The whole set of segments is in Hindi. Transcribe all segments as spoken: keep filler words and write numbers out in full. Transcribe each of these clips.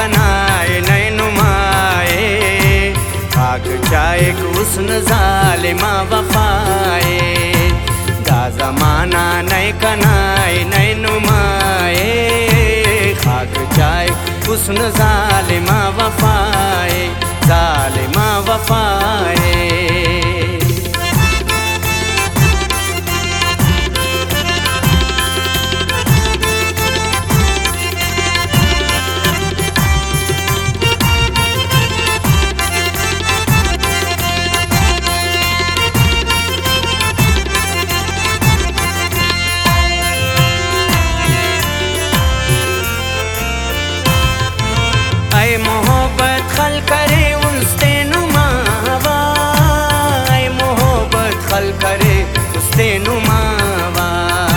कनाए नैनुमाए खाक चाहे हुस्न जालिमा वफाए दा जमाना नए कनाए नैनुमाए खाक चाहे हुस्न जालिमा वफाए जालिमा वफाए। ऐ मोहब्बत खल करे उस्ते नुमावा ऐ मोहब्बत खल करे उस्ते नुमावा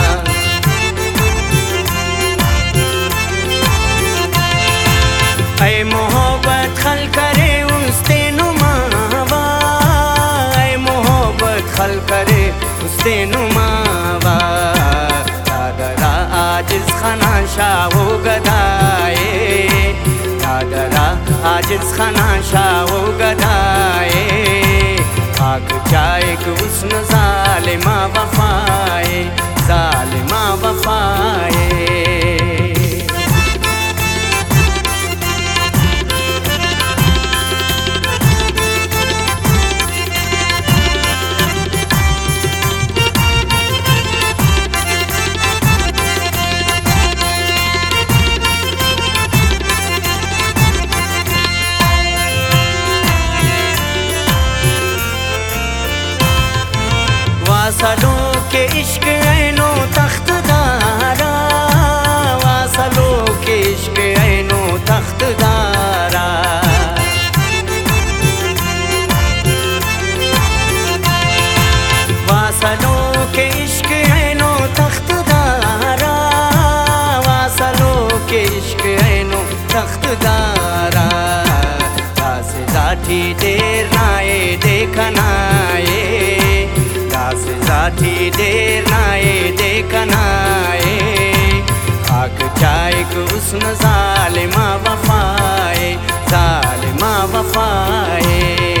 ऐ मोहब्बत खल करे उस्ते नुमावा ऐ मोहब्बत खल करे उस्ते नुमावा दादरा आजिज खाना शाहो गदाए दादरा आजिज खाना शाहो गदाए खाक चाहे हुस्न जालिमा वफाए जालिमा वफाए। वासलों के इश्क ऐनो तख्त दारा वासलों के इश्क ऐनो तख्त दारा वासलों के इश्क ऐनो तख्त दारा वासलों के इश्क ऐनो तख्त दारा दासे जाठी देर नाए देखनाए दासे जाठी देर नाए देखनाए खाक चाहे हुस्न जालिमा वफाए जालिमा वफाए।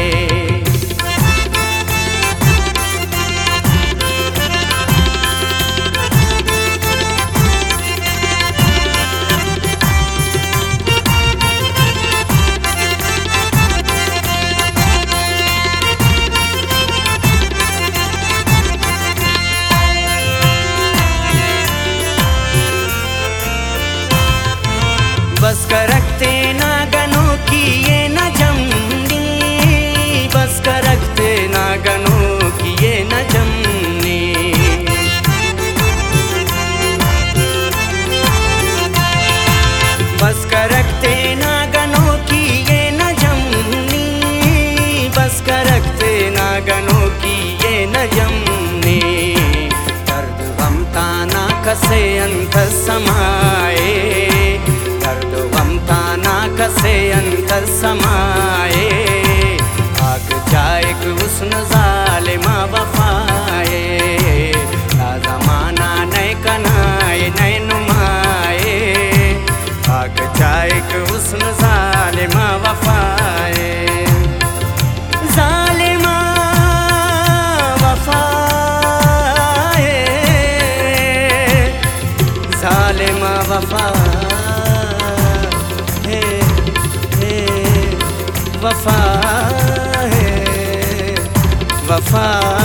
बस कर रखते ना गनों की ये न जमनी बस कर रखते ना गनों की ये न जमनी बस कर रखते ना गनों की ये न जमनी बस कर रखते ना गनों की ये न जमनी दर्द गम ताना कसे अंत समाए दर्द गम ताना कसे अंतर समाए खाक चाहे हुस्न जालिमा वफाए दा जमाना नए कनाए नैनुमाए खाक चाहे हुस्न जालिमा वफाए जालिमा वफाए जालिमा वफाए वफा है वफा।